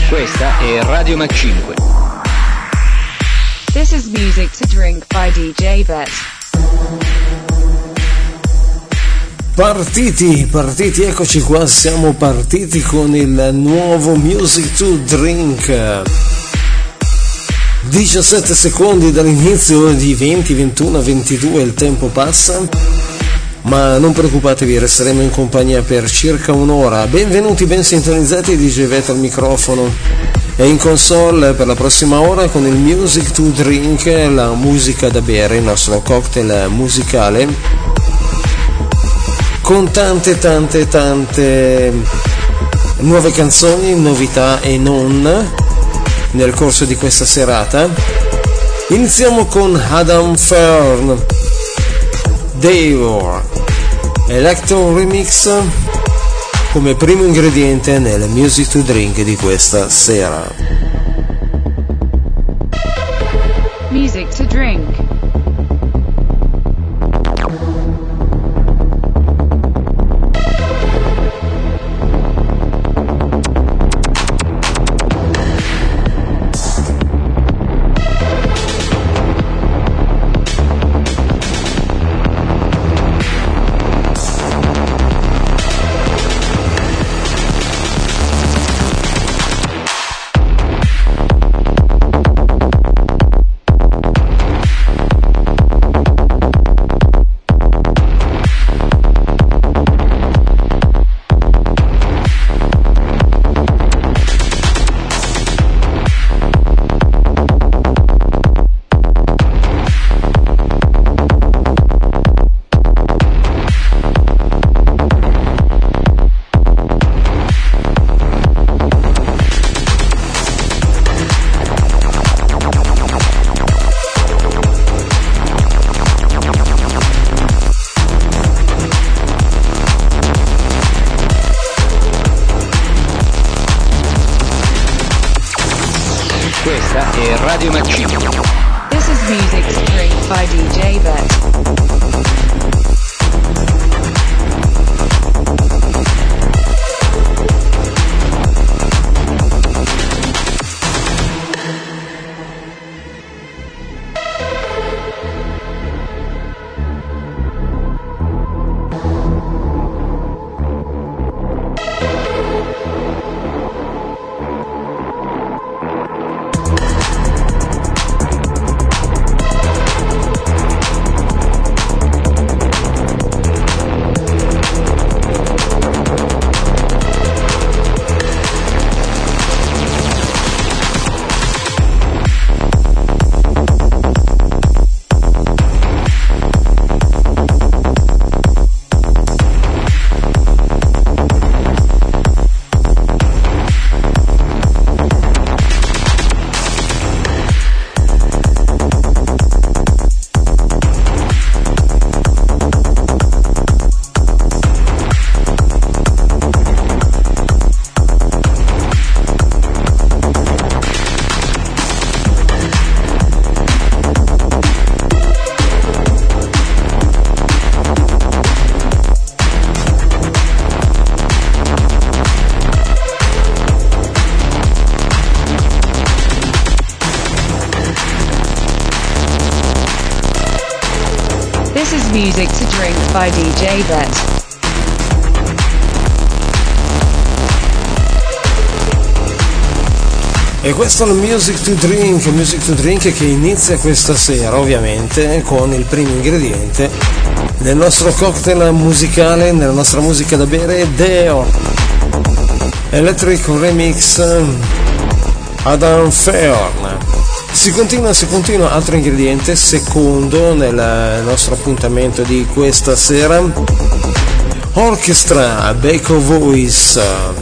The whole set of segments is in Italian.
Questa è Radio Mac 5. This is music to drink by DJ Bet. Partiti, eccoci qua, siamo partiti con il nuovo Music to Drink. 17 secondi dall'inizio, di 20, 21, 22, il tempo passa, ma non preoccupatevi, resteremo in compagnia per circa un'ora. Benvenuti, ben sintonizzati, DJ Vet al microfono e in console per la prossima ora con il Music to Drink, la musica da bere, il nostro cocktail musicale, con tante nuove canzoni, novità e non nel corso di questa serata. Iniziamo con Adam Fern, Deor, Electro Remix come primo ingrediente nel Music to Drink di questa sera. Music to drink. Questa è Radio Mac 5. This is music to drink by DJ Bet. This is music to drink by DJ Bet. E questo è il Music to Drink che inizia questa sera ovviamente con il primo ingrediente nel nostro cocktail musicale, nella nostra musica da bere, Deo Electric Remix Adam Fern. Si continua, altro ingrediente, secondo nel nostro appuntamento di questa sera, Orchestra, Baco Voice.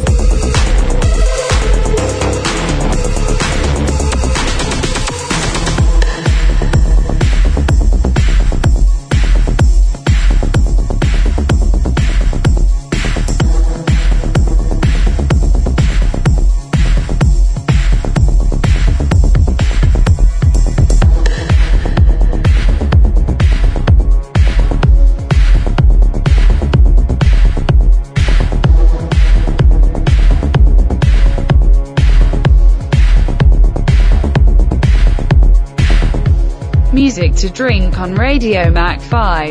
Music to Drink on Radio Mac 5.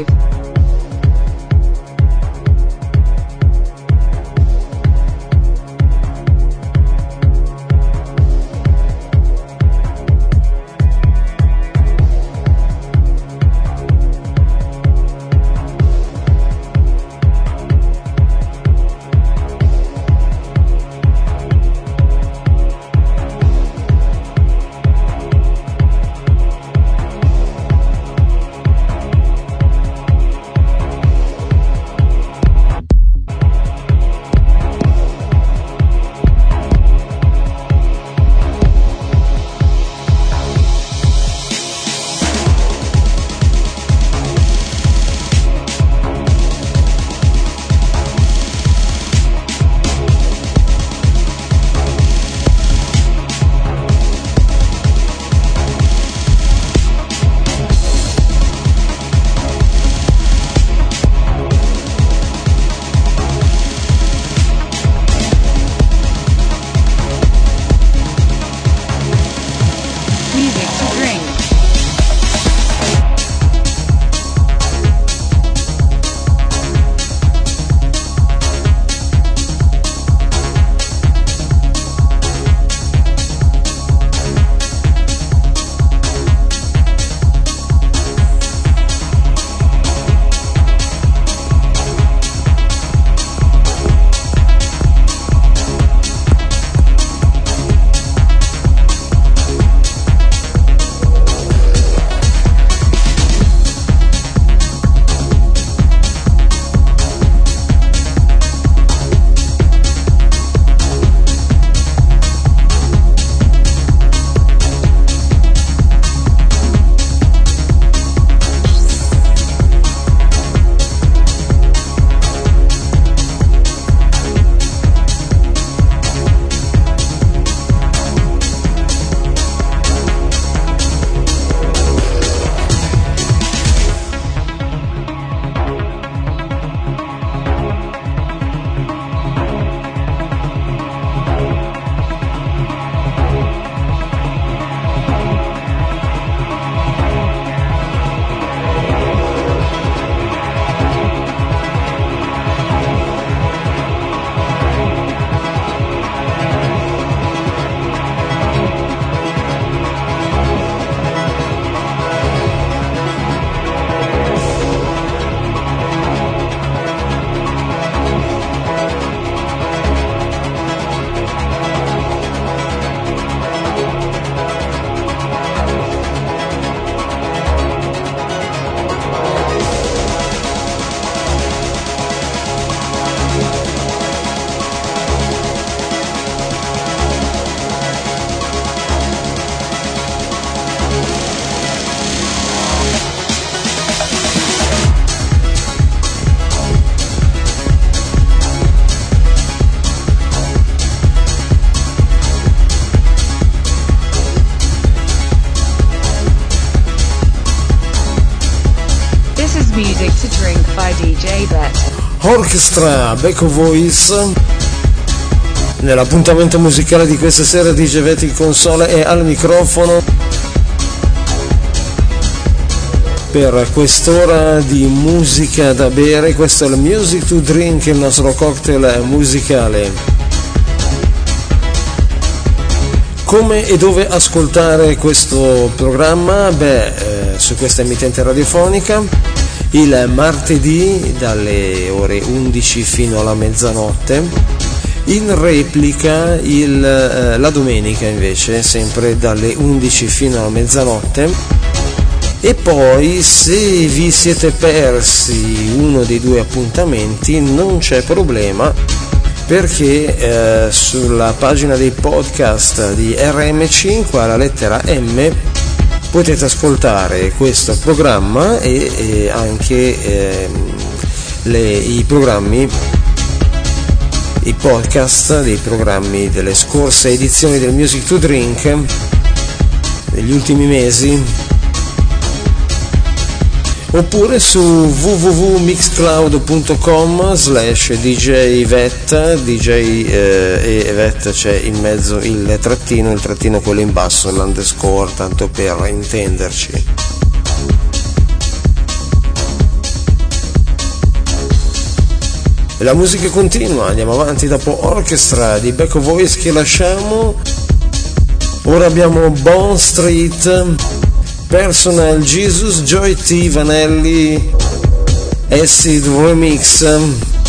Music to Drink by DJ Bet. Orchestra Back of Voice. Nell'appuntamento musicale di questa sera DJ Bet in console e al microfono per quest'ora di musica da bere. Questo è il Music to Drink, il nostro cocktail musicale. Come e dove ascoltare questo programma? Su questa emittente radiofonica il martedì dalle ore 11 fino alla mezzanotte, in replica la domenica invece sempre dalle 11 fino alla mezzanotte. E poi, se vi siete persi uno dei due appuntamenti, non c'è problema, perché sulla pagina dei podcast di RM5 alla lettera M potete ascoltare questo programma e anche i programmi, i podcast dei programmi delle scorse edizioni del Music to Drink degli ultimi mesi, oppure su www.mixcloud.com/djvet, DJ e vet c'è in mezzo il trattino quello in basso, l'underscore, tanto per intenderci. E la musica continua, andiamo avanti dopo Orchestra di Back of Voice che lasciamo. Ora abbiamo Bond Street, Personal Jesus, Joy T, Vanelli, Acid Remix.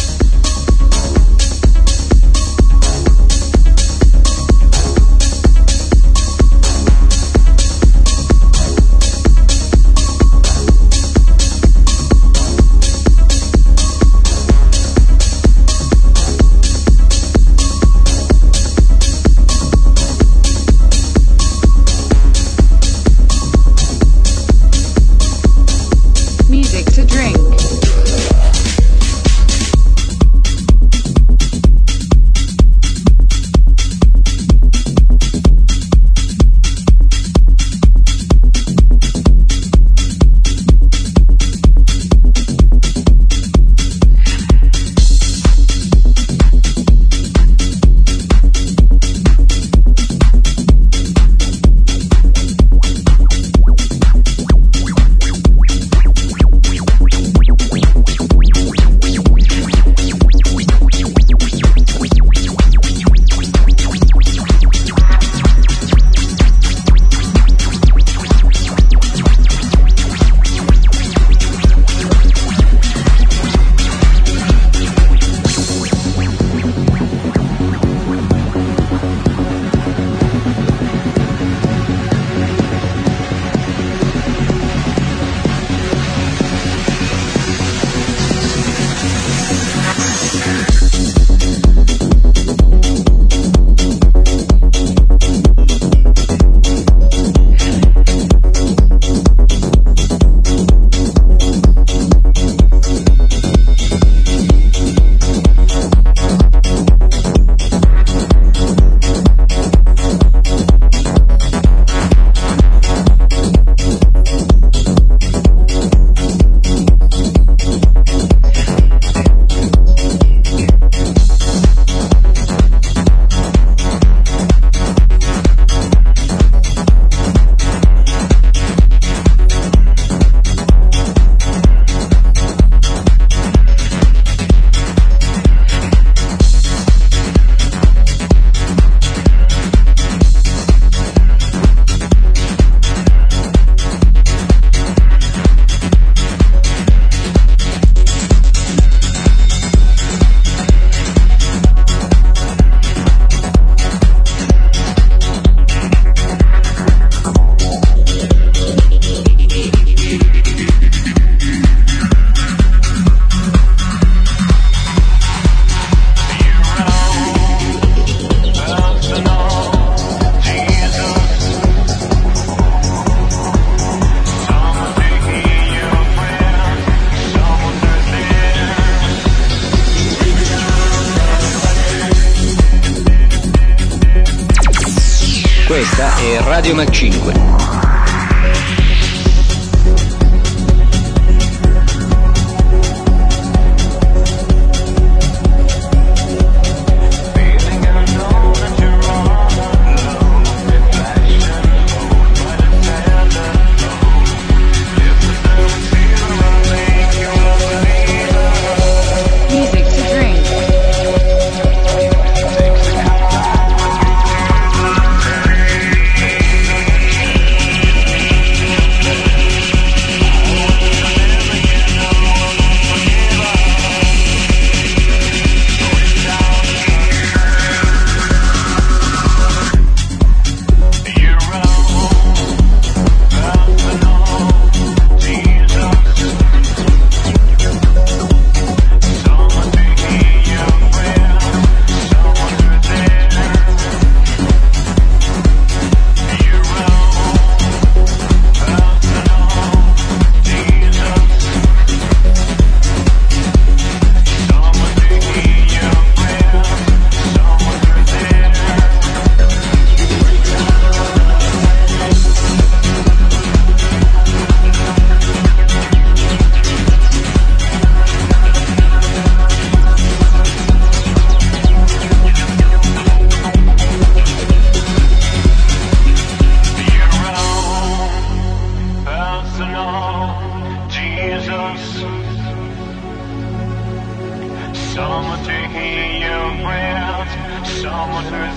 Questa è Radio Mac 5.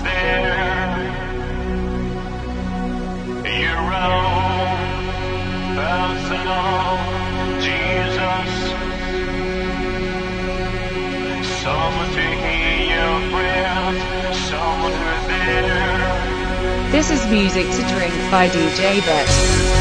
This is Music to Drink by DJ Bet.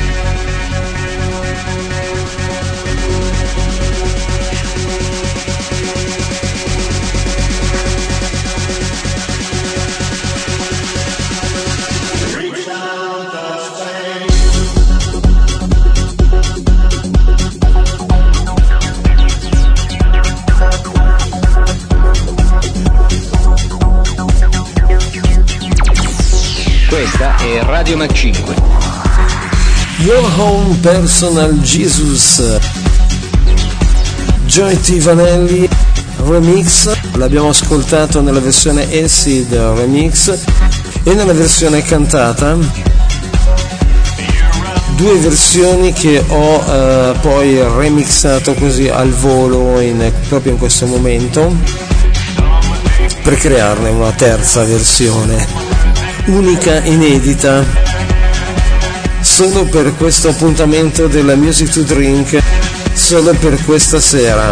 Questa è Radio Mac 5. Your Own Personal Jesus, Joey T. Vanelli remix, l'abbiamo ascoltato nella versione Acid remix e nella versione cantata, due versioni che ho poi remixato così al volo proprio in questo momento per crearne una terza versione unica, inedita, solo per questo appuntamento della Music to Drink, solo per questa sera.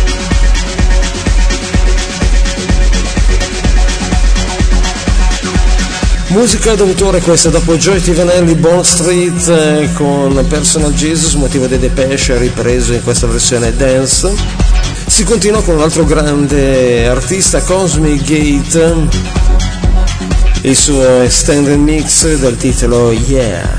Musica d'autore questa, dopo Joey T. Vanelli, Bond Street con Personal Jesus, motivo dei Depeche, ripreso in questa versione dance. Si continua con un altro grande artista, Cosmic Gate, il suo extended mix dal titolo Yeah.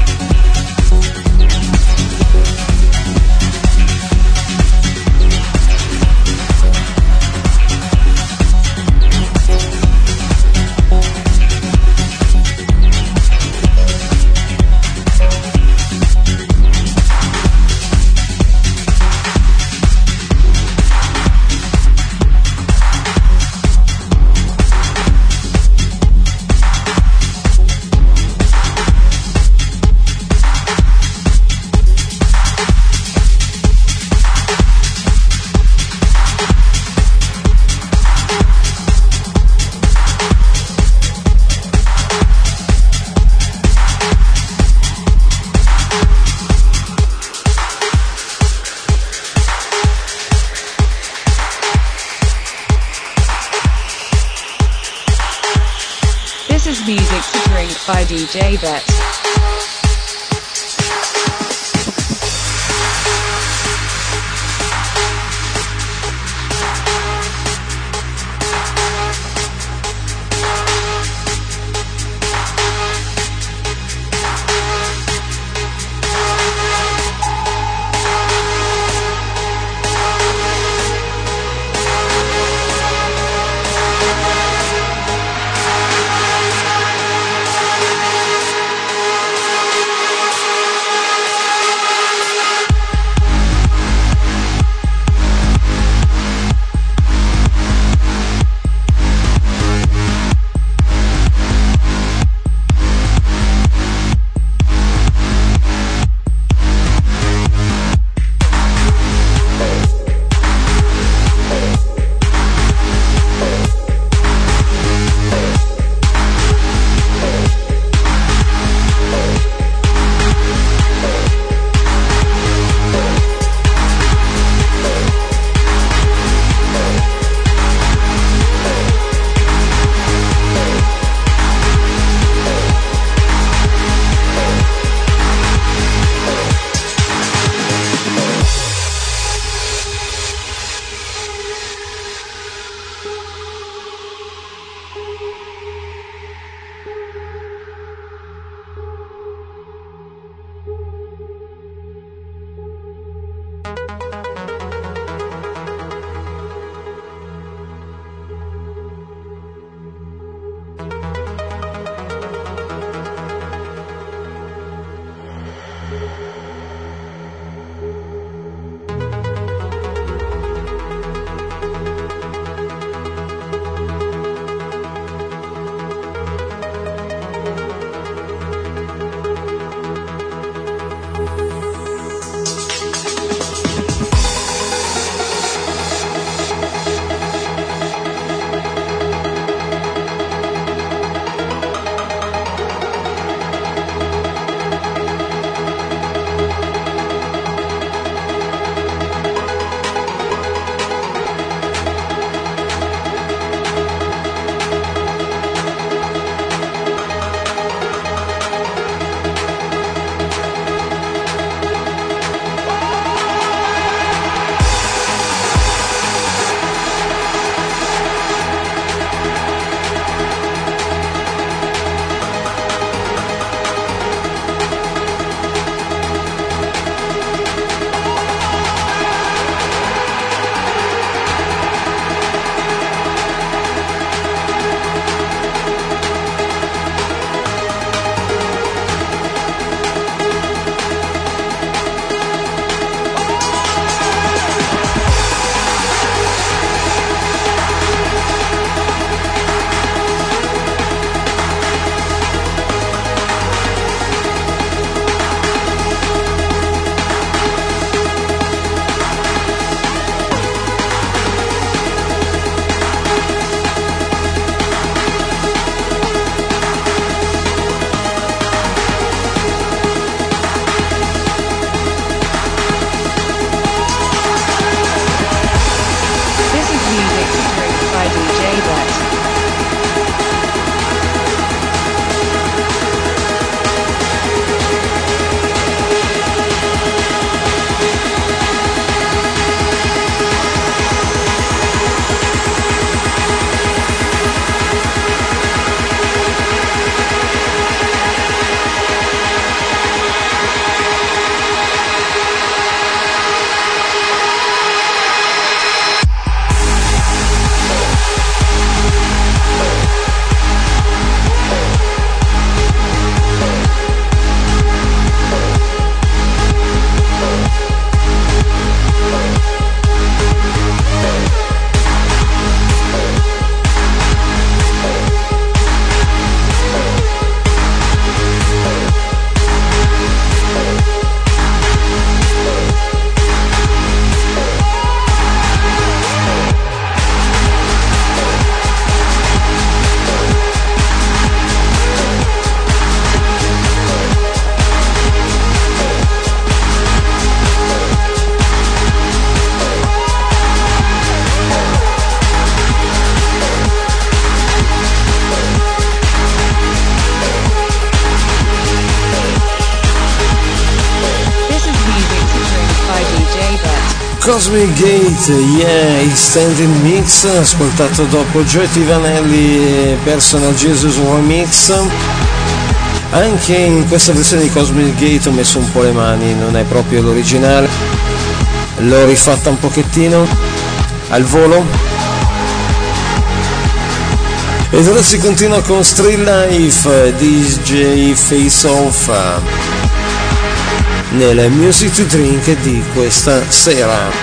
This is Music to Drink by DJ Bet. Cosmic Gate, yeah, Extended Mix, ascoltato dopo Joy Vanelli e Personal Jesus Remix. Anche in questa versione di Cosmic Gate ho messo un po' le mani, non è proprio l'originale, l'ho rifatta un pochettino al volo. Ed ora si continua con Street Life, DJ Face Off, nella Music to Drink di questa sera.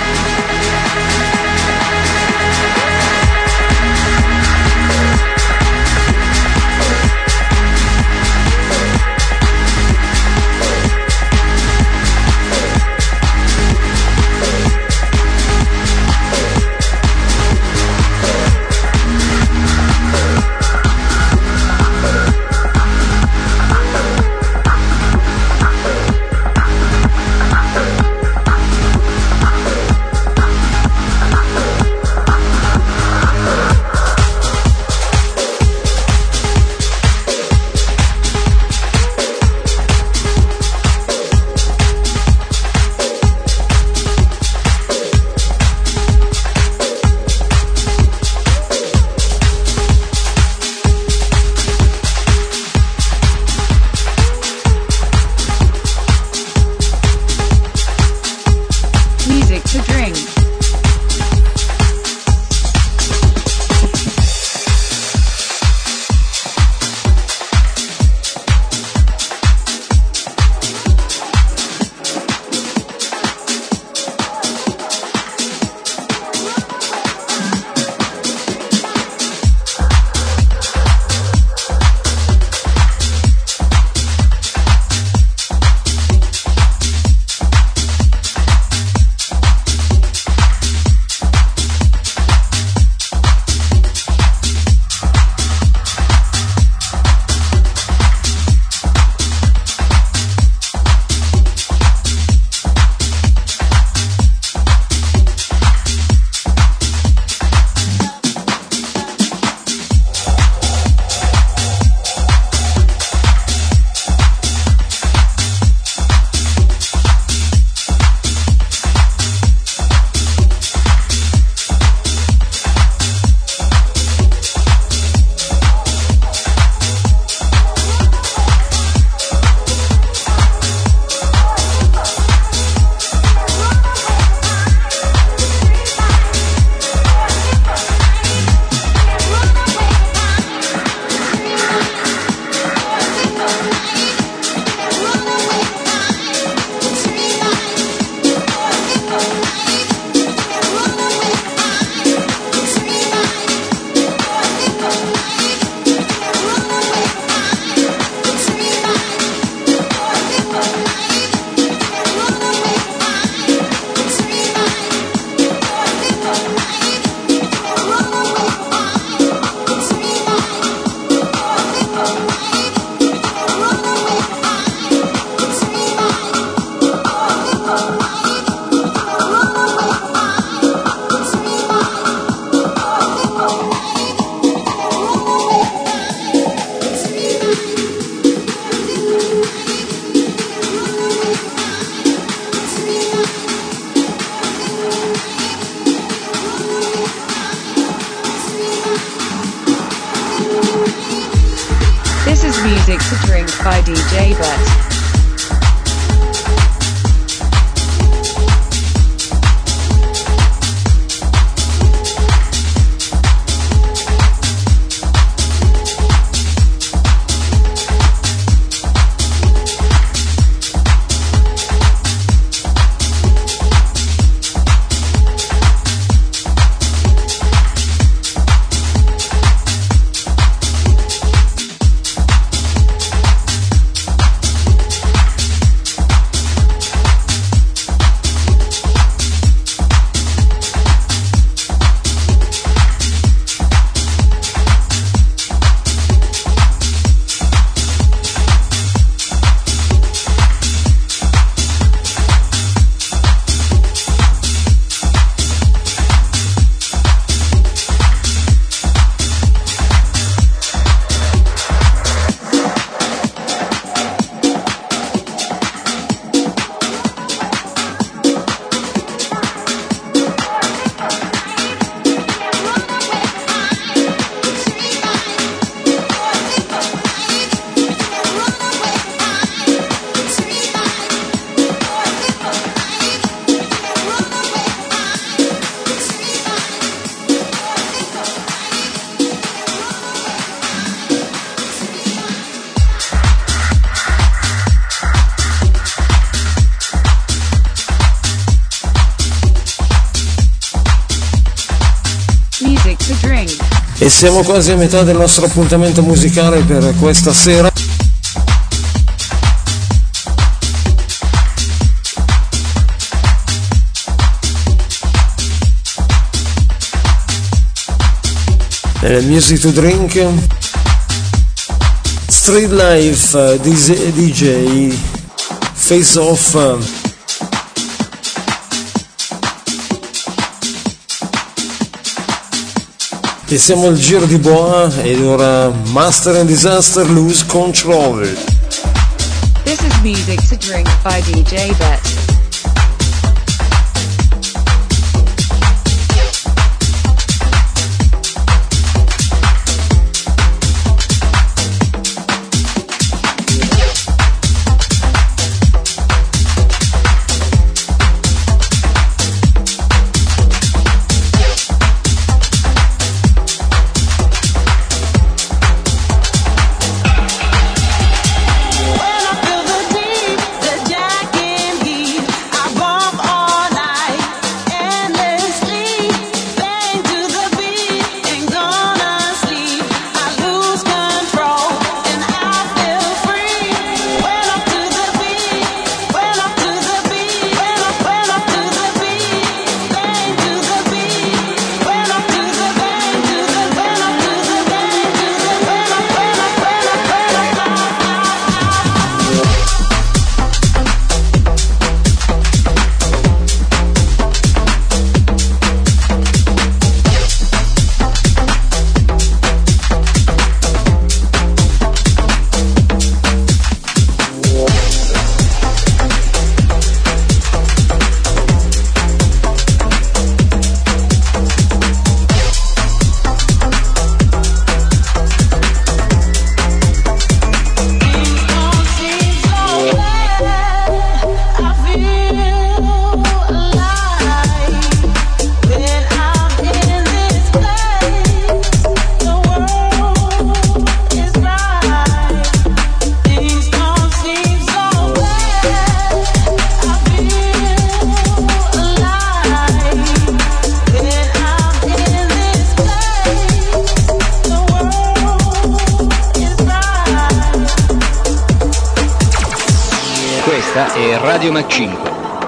Music to Drink by DJ Bet. E siamo quasi a metà del nostro appuntamento musicale per questa sera. Music to Drink, Street Life, DJ, Face Off. E siamo al giro di boa ed ora Master and Disaster, Lose Control. This is Music to Drink by DJ Bet. Questa è Radio Mac 5.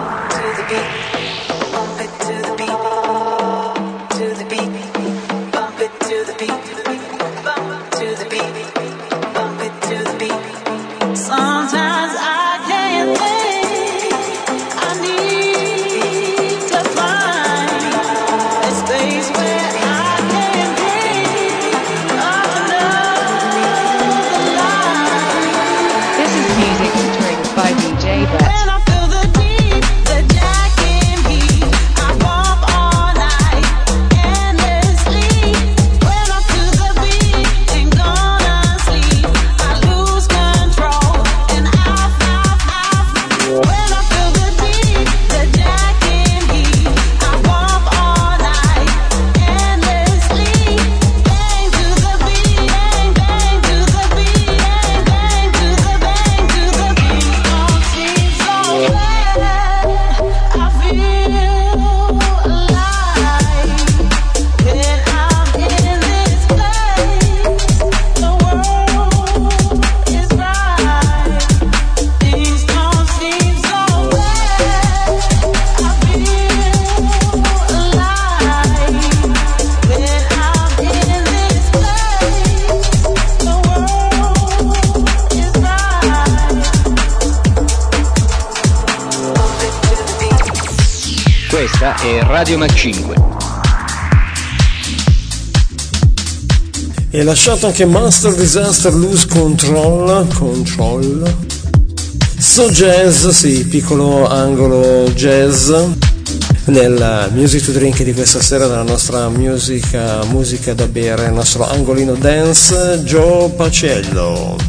Questa è Radio Mac 5. E lasciato anche Master Disaster, Lose Control. So jazz, sì, piccolo angolo jazz nel Music to Drink di questa sera, della nostra musica da bere, il nostro angolino dance, Joe Pacello.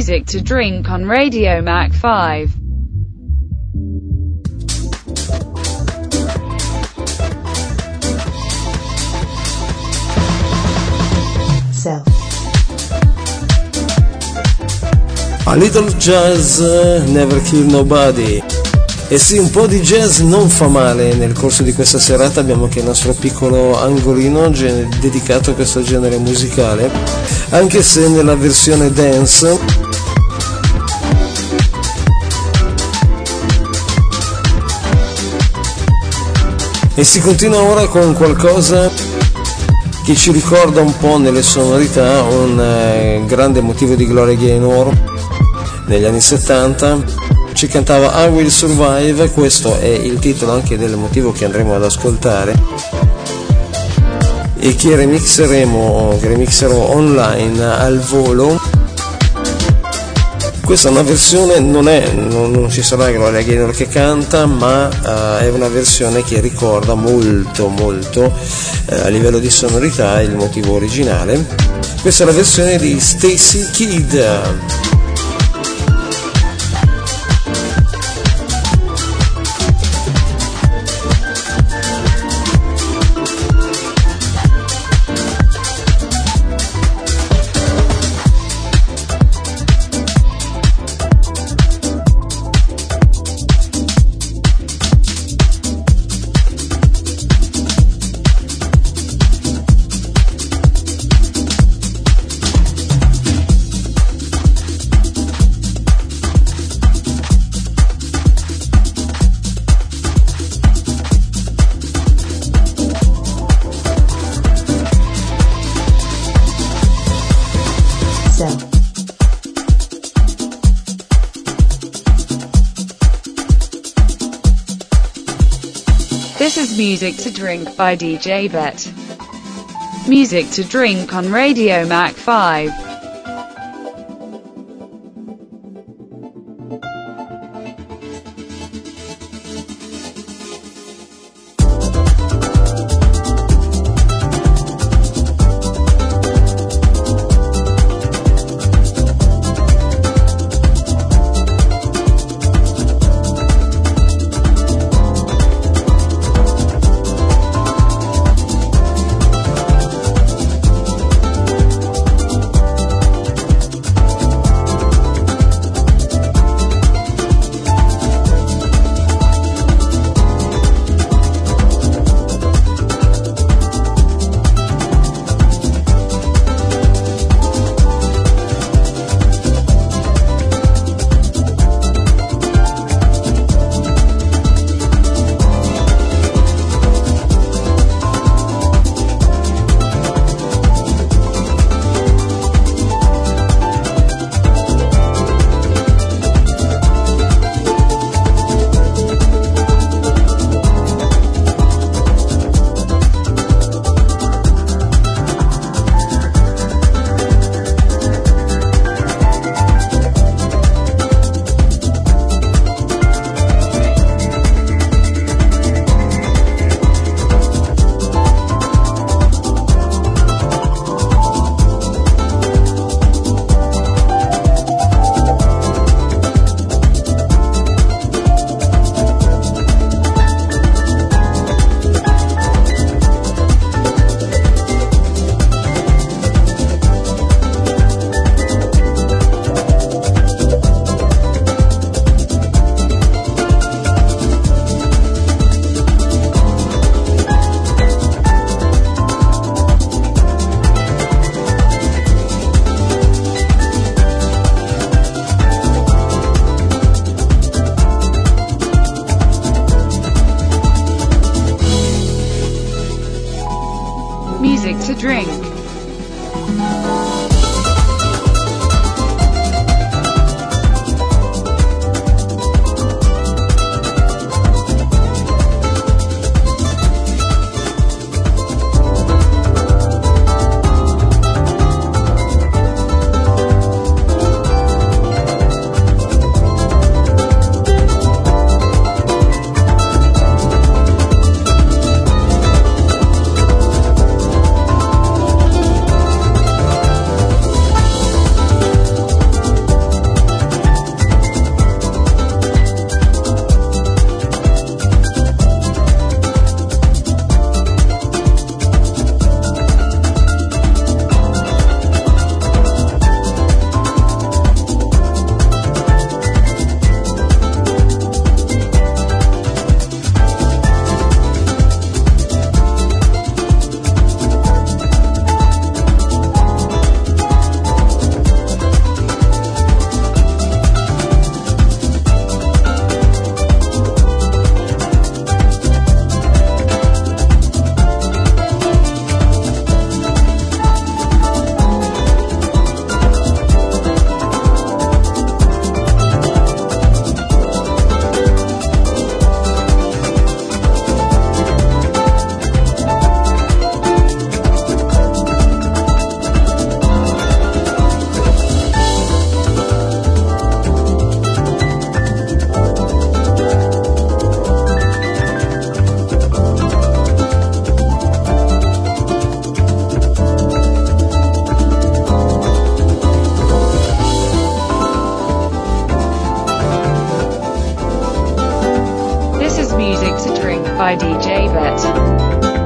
Music to Drink on Radio Mac 5. A little jazz, never kill nobody. E sì, un po' di jazz non fa male. Nel corso di questa serata abbiamo anche il nostro piccolo angolino dedicato a questo genere musicale, anche se nella versione dance e si continua ora con qualcosa che ci ricorda un po' nelle sonorità un grande motivo di Gloria Gaynor negli anni 70. Ci cantava I Will Survive, questo è il titolo anche del motivo che andremo ad ascoltare e che remixerò online al volo. Questa è una versione, non ci sarà Gloria Gaynor che canta, ma è una versione che ricorda molto a livello di sonorità il motivo originale. Questa è la versione di Stacy Kidd. This is Music to Drink by DJ Bet. Music to Drink on Radio Mac 5. Music to Drink. Drink by DJ Bet.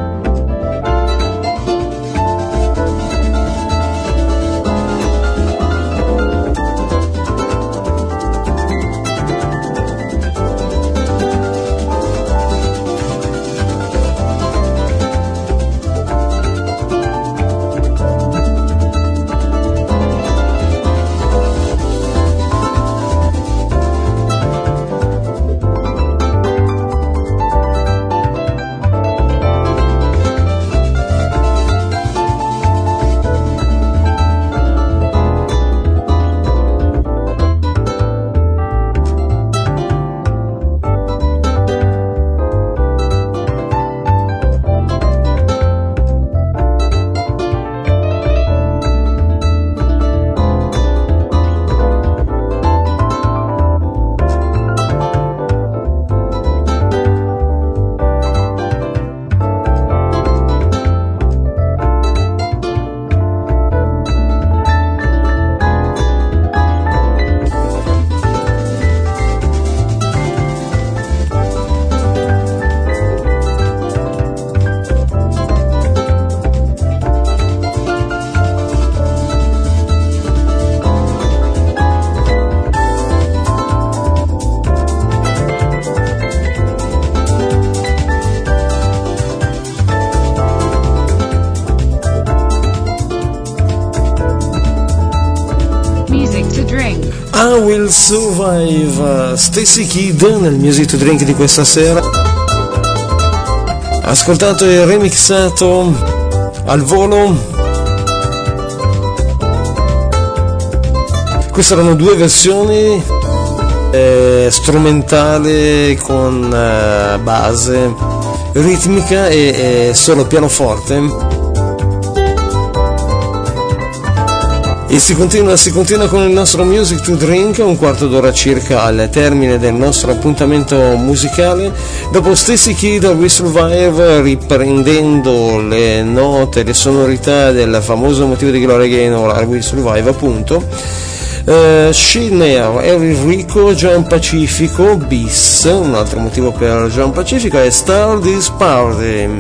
I Will Survive, Stacy Kidd nel Music to Drink di questa sera. Ascoltato e remixato al volo. Queste erano due versioni, strumentale con base ritmica e solo pianoforte. E si continua con il nostro Music to Drink, un quarto d'ora circa al termine del nostro appuntamento musicale. Dopo Stacy Kidd, We Survive, riprendendo le note, le sonorità del famoso motivo di Gloria Gaynor, We Survive appunto. Shinner, Harry Rico, John Pacifico, Bis, un altro motivo per John Pacifico è Start This Party.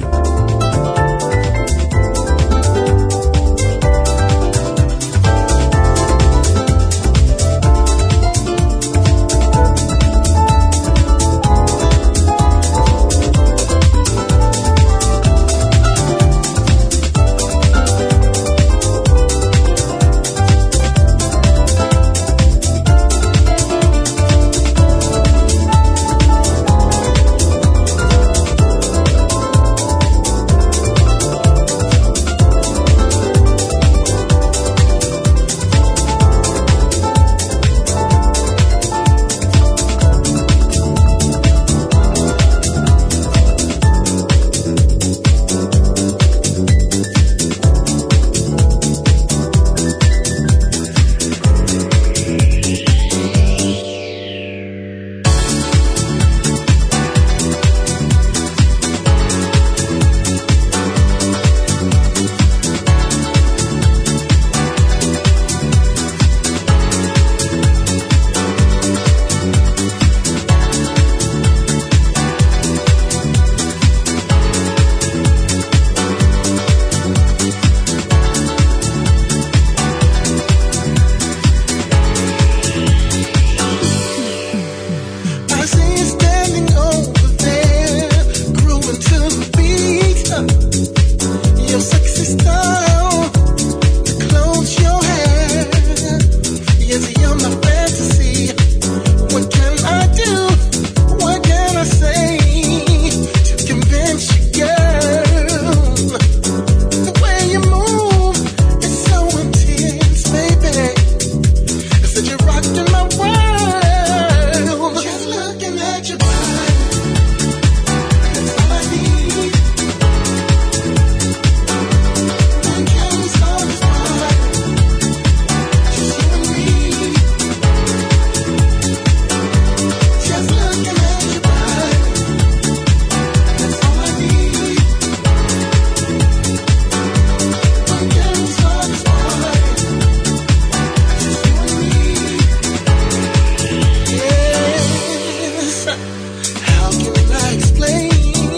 How can I explain?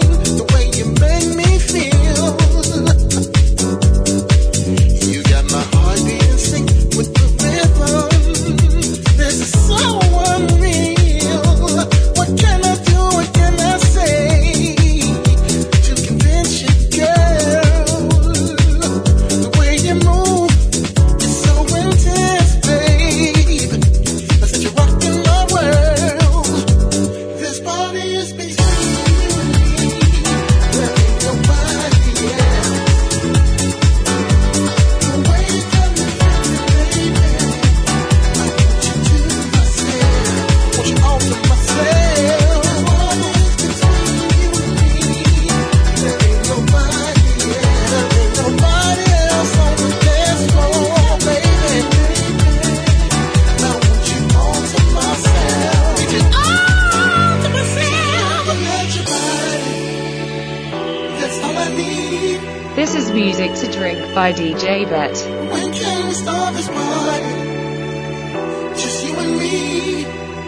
This is Music to Drink by DJ Bet. When can we start this party? Just you and me.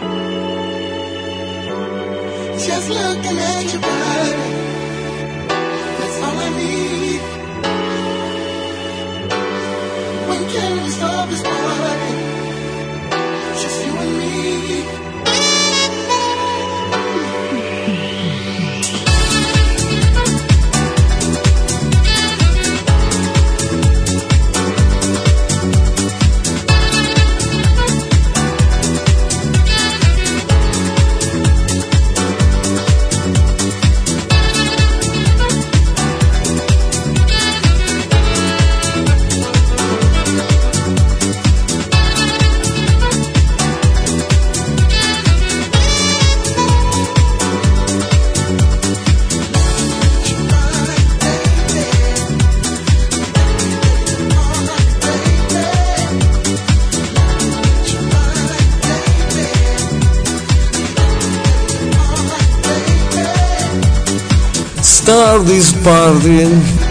Just looking at your body. That's all I need. When can we start this party? Just you and me. Start this party.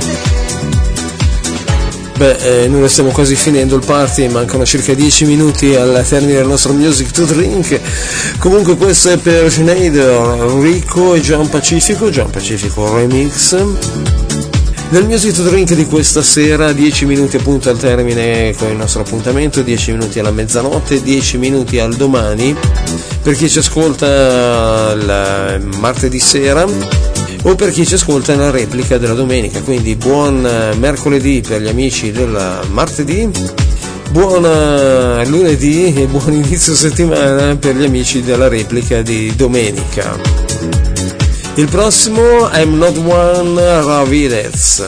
Noi lo stiamo quasi finendo il party, mancano circa 10 minuti al termine del nostro Music to Drink. Comunque questo è per Schneider, Rico e Gian Pacifico Remix. Nel Music to Drink di questa sera, 10 minuti appunto al termine con il nostro appuntamento, 10 minuti alla mezzanotte, 10 minuti al domani per chi ci ascolta il martedì sera o per chi ci ascolta nella replica della domenica. Quindi buon mercoledì per gli amici del martedì, buon lunedì e buon inizio settimana per gli amici della replica di domenica. Il prossimo I'm Not One, Ravidez.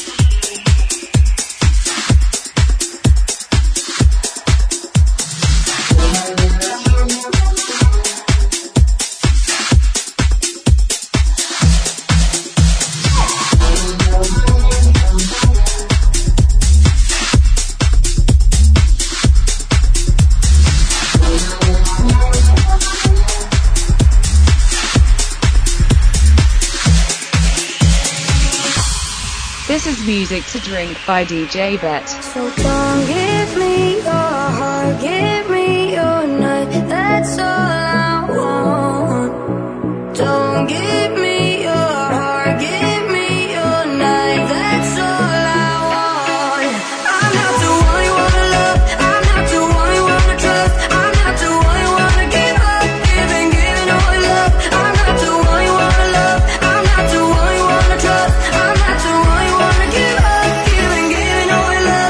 This is Music to Drink by DJ Bet. So don't give me your heart, give me your night, that's all I want. Don't give me your heart, give me your night, that's all I want. I'm not the one you wanna love, I'm not the one you wanna trust, I'm not the one you wanna give up, giving all your love. I'm not the one you wanna love, I'm not the one you wanna trust, I'm not the one you wanna give up, giving all your love.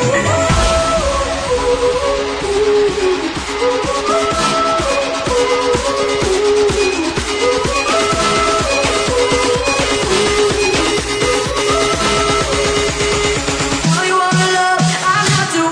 All you wanna love, I'm not the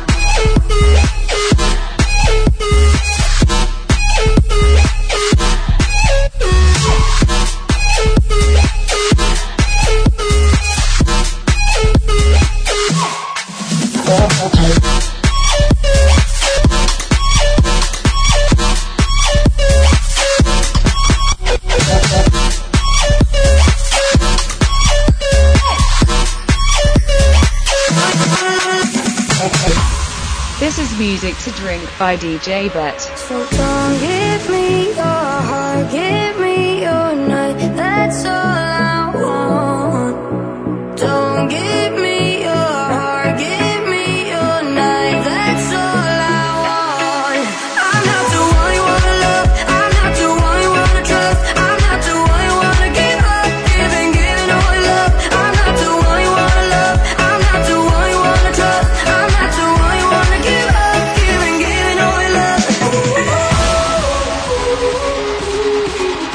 This is Music to Drink by DJ Bet. So don't give me your heart, give me your night, that's all I want. Don't give me your heart, give me your night, that's all I want. I'm not the one you wanna love, I'm not the one you wanna trust, I'm not the one you wanna give up, giving all your love. I'm not the one you wanna love, I'm not the one you wanna trust, I'm not the one you wanna give up, giving all your love.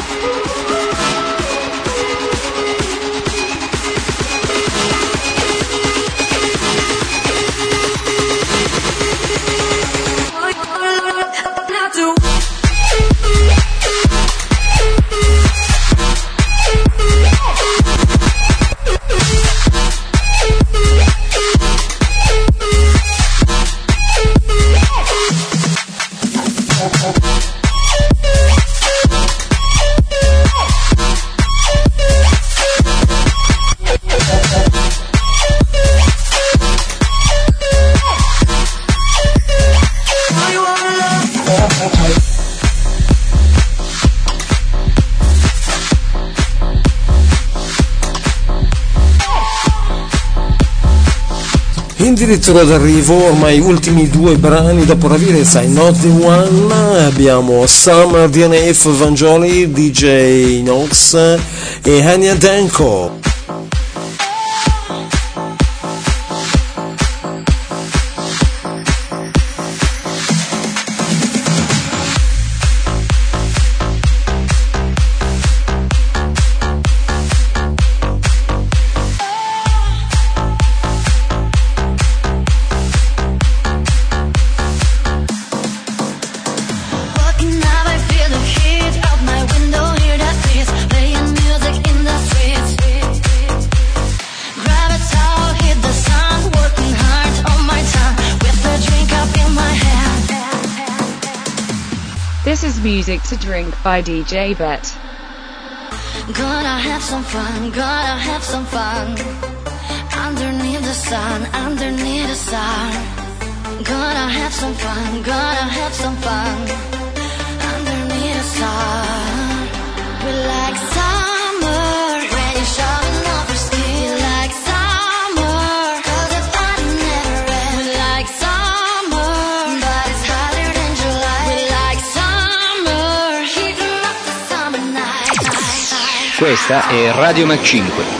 Addirittura d'arrivo, ormai ultimi due brani dopo Ravirezza, I Not The One, abbiamo Summer, DNF, Vangeoli, DJ Nox e Hania Danko. Music to Drink by DJ Bet. Gonna have some fun, gonna have some fun. Underneath the sun, underneath the sun. Gonna have some fun, gonna have some fun. Underneath the sun. We like summer, when you're showing off your skin. Like summer, 'cause the party never ends. We like summer, but it's hotter than July. We like summer, heating up the summer night. Questa è Radio Mac 5.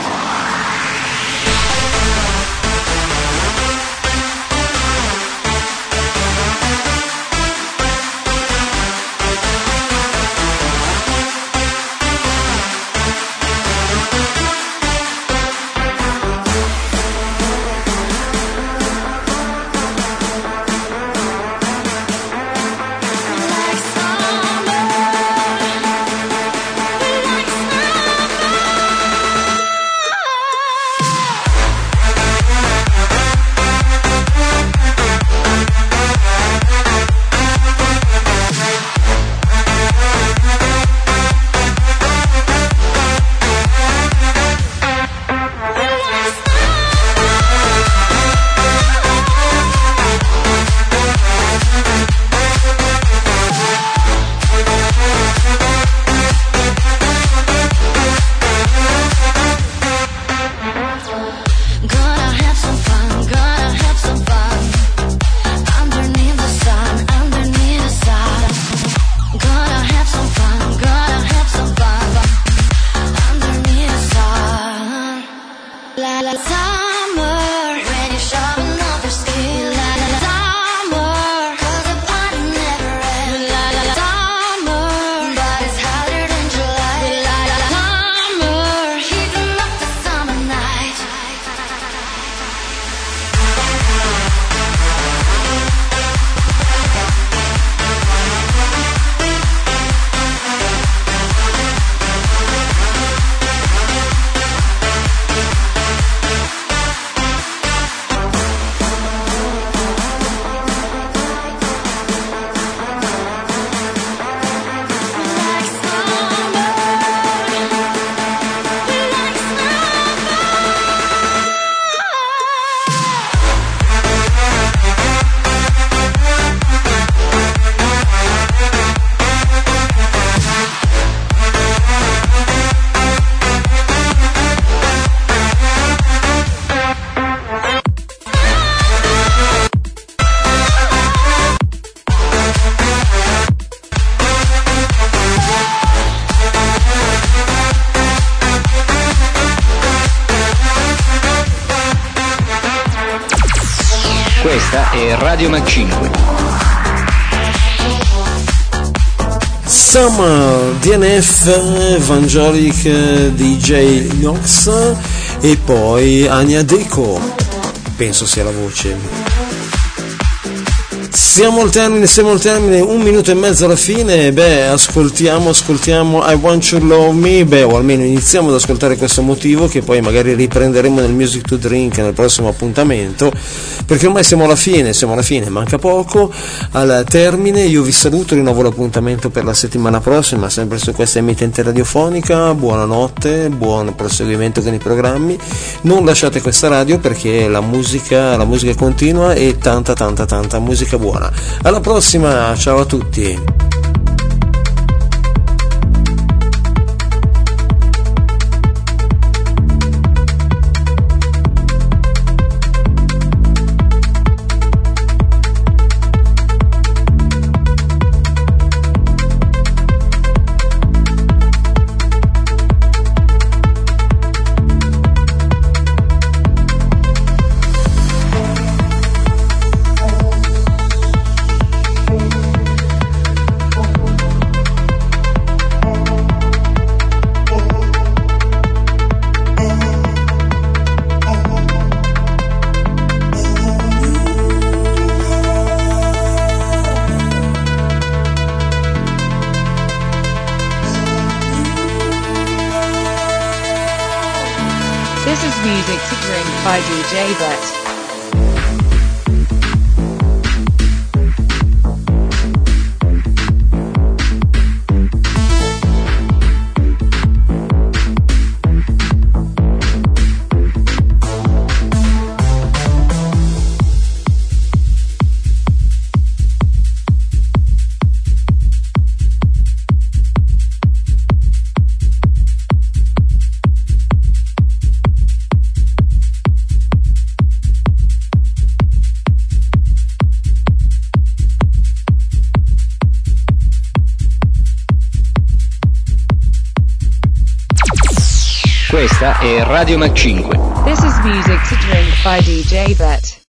Questa è Radio Mac 5. Summer, DNF, Evangelic, DJ Nox e poi Ania Deco, penso sia la voce. Siamo al termine, 1 minuto e mezzo alla fine. Ascoltiamo I Want You Love Me, o almeno iniziamo ad ascoltare questo motivo, che poi magari riprenderemo nel Music to Drink nel prossimo appuntamento, perché ormai siamo alla fine, manca poco al termine. Io vi saluto, rinnovo l'appuntamento per la settimana prossima, sempre su questa emittente radiofonica. Buonanotte, buon proseguimento con i programmi, non lasciate questa radio perché la musica continua e tanta musica buona. Alla prossima, ciao a tutti. This is Music to Drink by DJ Bet. Questa è Radio Mac 5. This is Music to Drink by DJ Bet.